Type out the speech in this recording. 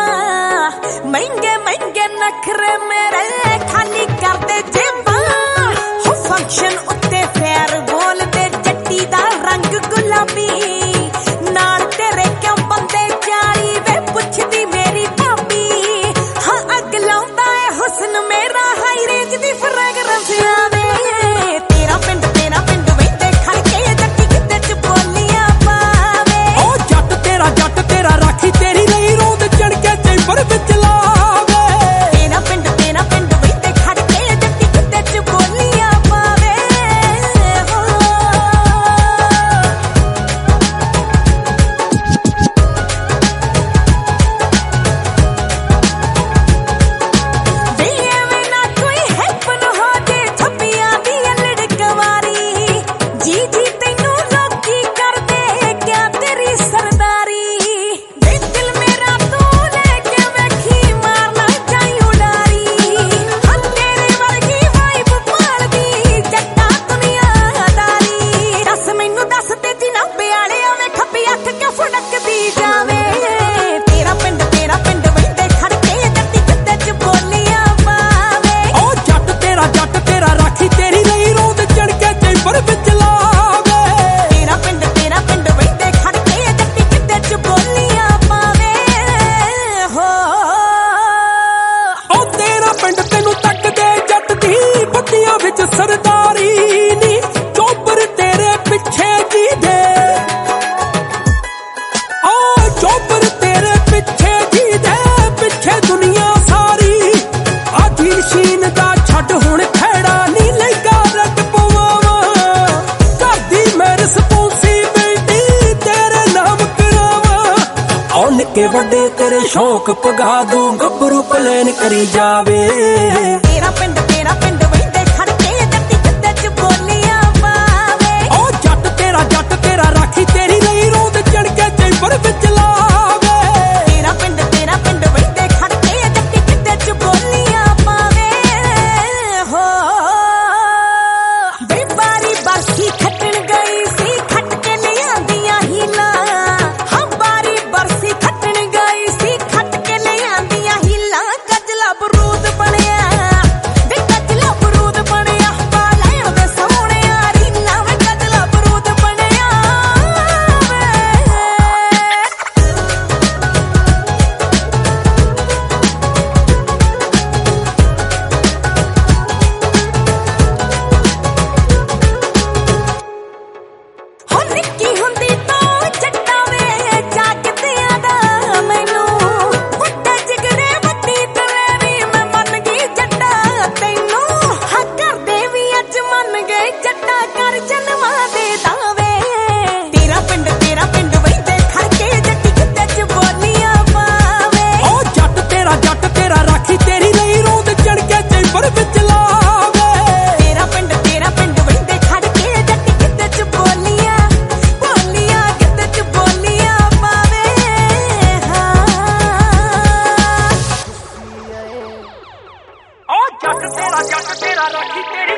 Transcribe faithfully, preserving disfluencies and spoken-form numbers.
महंगे महंगे नखरे मेरे खाली करते जेबा हो फंक्शन उत्ते फेर बोलते जट्टी दा रंग गुलाबी नाल तेरे क्यों बंदे चाली वे पुछदी मेरी भाभी हाँ अग लाउंदा है हुस्न मेरा हाई रेंज दी फ्रेगरेंस आवे तेरा पिंड तेरा पिंड वैंदे खड़ के जट्टी किते च बोलियां पावे ओ जट तेरा जट तेरा राखी तेरी नहीं रोंद चढ़ के चैंबर विच लावे तेरा पिंड तेरा पिंड वैंदे खड़ के जट्टी किते च बोलियां पावे हो दिए में ना कोई हैपन हो जे छपिया दी लड़कवारी जी जी तैनू लोकी कर दे क्या तेरी सरदारी वे दिल मेरा तू लेके वेखी मारना जाई उडारी हाँ तेरे वर्गी वाइब पालदी जट्टा दुनियादारी दस मैनू दस ते जनाबे आले आवे खपी अख क्यों फड़कदी जावे तेरा पिंड तेरा पिंड वैंदे खड़ के जट्टी किते च बोलियां पावे ओ जट तेरा जट तेरा राखी तेरी नहीं रोंद चढ़ के चैंबर विच लावे तेरा पिंड तेरा पिंड वैंदे खड़ के जट्टी किते च बोलियां पावे हो ओ तेरा पिंड तैनू तकदे जट दी बत्तियां विच सरदारी नी चोपर तेरे पिछे जी दे ओ चोपर तेरे पिछे जी दे पिछे दुनिया सारी आधी शीन दा छड हुण खैड़ा नी लगा रट पवावा घर दी मैं रिस्पोंसिबिलिटी तेरे नाम करावा ओ निक्के वड्डे तेरे शौक पगा दूं गब्बरू प्लान करी जावे तेरा पिंड तेरा पिंड वैंदे खड़ के जट्टी किते च बोलियां पावे ओ जट तेरा जट तेरा राखी तेरी नहीं रोंद चढ़ के चैंबर विच लावे तेरा पिंड तेरा पिंड वैंदे खड़ के जट्टी किते च बोलियां पावे हो बे बारी बरसी खटण गई सी खट के लियांदियां हीला हाँ बारी बरसी खटण गई सी खट के लियांदियां हीला गजला बरूद बनया वे गजला बरूद बनया पा लैण दे सोहणिया रीला वे गजला बरूद बनया वे हो निक्की हुंदी तो जट्टा वे जागदियां दा मैनू वड्डे जिगरे वड्डी तवे वी मैं मन गई जट्टा तैनू हाँ करदे वी अज मन गए जट्टा कर जन्मा दे दावे तेरा पिंड तेरा पिंड वैंदे खड़ के जट्टी किते च बोलियां पावे ओ जट तेरा जट तेरा राखी तेरी नहीं रोंद चढ़ के चैंबर विच लावे तेरा पिंड तेरा पिंड वैंदे खड़ के जट्टी किते च बोलियां बोलियां किते च बोलियां पावे हाँ ओ जट तेरा जट तेरा राखी तेरी